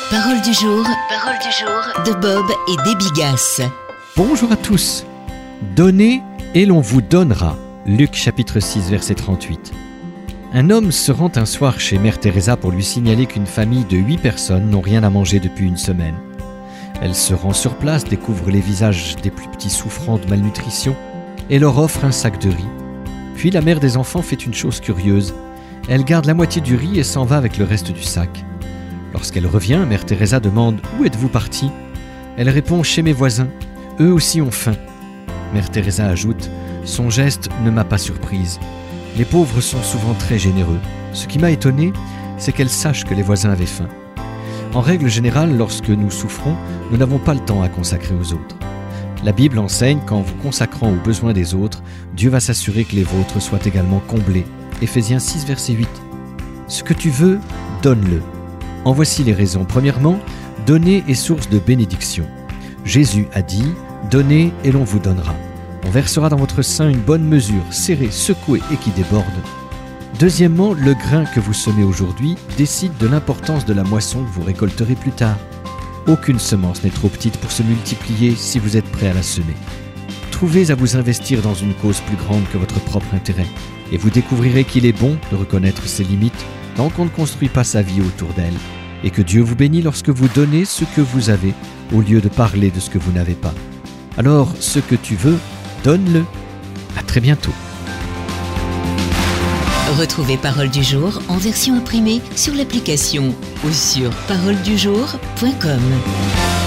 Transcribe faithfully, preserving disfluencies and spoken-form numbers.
Parole du jour, parole du jour de Bob et Debbie Gass. Bonjour à tous. Donnez et l'on vous donnera. Luc chapitre six verset trente-huit. Un homme se rend un soir chez Mère Teresa pour lui signaler qu'une famille de huit personnes n'ont rien à manger depuis une semaine. Elle se rend sur place, découvre les visages des plus petits souffrant de malnutrition et leur offre un sac de riz. Puis la mère des enfants fait une chose curieuse. Elle garde la moitié du riz et s'en va avec le reste du sac. Lorsqu'elle revient, Mère Teresa demande « Où êtes-vous parti ?» Elle répond « Chez mes voisins. Eux aussi ont faim. » Mère Teresa ajoute « Son geste ne m'a pas surprise. Les pauvres sont souvent très généreux. Ce qui m'a étonné, c'est qu'elle sache que les voisins avaient faim. En règle générale, lorsque nous souffrons, nous n'avons pas le temps à consacrer aux autres. La Bible enseigne qu'en vous consacrant aux besoins des autres, Dieu va s'assurer que les vôtres soient également comblés. Éphésiens six, verset huit. Ce que tu veux, donne-le. En voici les raisons. Premièrement, donner est source de bénédiction. Jésus a dit « Donnez et l'on vous donnera ». On versera dans votre sein une bonne mesure, serrée, secouée et qui déborde. Deuxièmement, le grain que vous semez aujourd'hui décide de l'importance de la moisson que vous récolterez plus tard. Aucune semence n'est trop petite pour se multiplier si vous êtes prêt à la semer. Trouvez à vous investir dans une cause plus grande que votre propre intérêt, et vous découvrirez qu'il est bon de reconnaître ses limites tant qu'on ne construit pas sa vie autour d'elle, et que Dieu vous bénit lorsque vous donnez ce que vous avez au lieu de parler de ce que vous n'avez pas. Alors, ce que tu veux, donne-le. À très bientôt. Retrouvez Parole du jour en version imprimée sur l'application ou sur parole du jour point com.